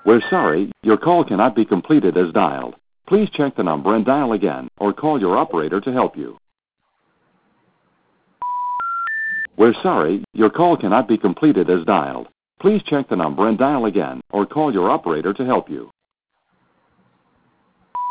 We're sorry, your call cannot be completed as dialed. Please check the number and dial again, or call your operator to help you. We're sorry, your call cannot be completed as dialed. Please check the number and dial again, or call your operator to help you.